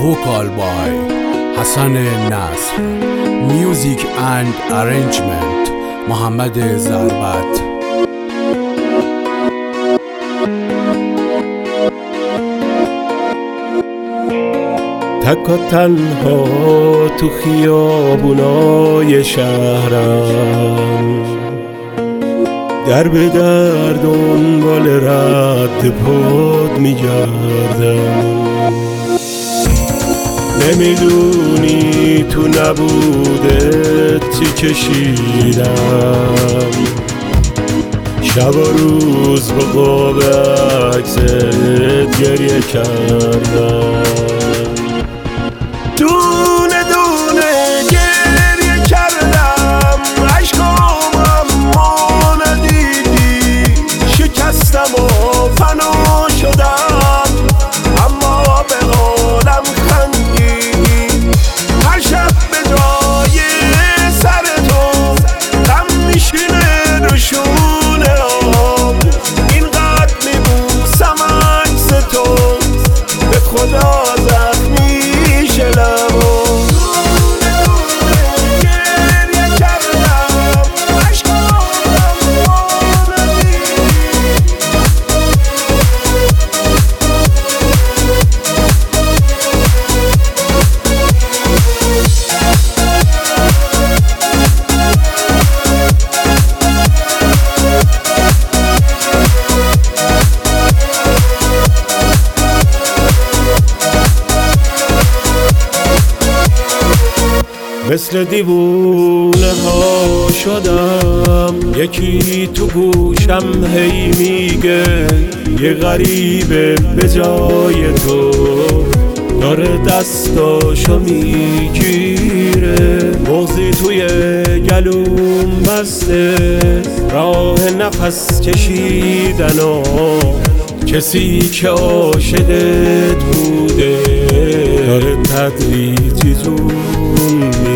vocal by Hassan Nasr, music and arrangement محمد ضربت. تک و تنها تو خیابونای شهرم، در به در دنبال رد پاد میگردم. نمیدونی تو نبودت چی کشیدم، شب و روز با قاب عکست گریه کردم. دونه دونه گریه کردم، عشقام اما ندیدی. شکستم و فنا شدم، اما به حالم خندی. هر شب به جای سر تو غم میشینه رو شونه هم. اینقدر میبوسم عکس تو، به خدا زخمی مثل دیوونه ها شدم. یکی تو گوشم هی میگه یه غریبه به جای تو داره دستاشو میگیره. مغزی توی گلوم بسته، راه نفس کشیدن و کسی که عاشقت بوده داره تدریجی زون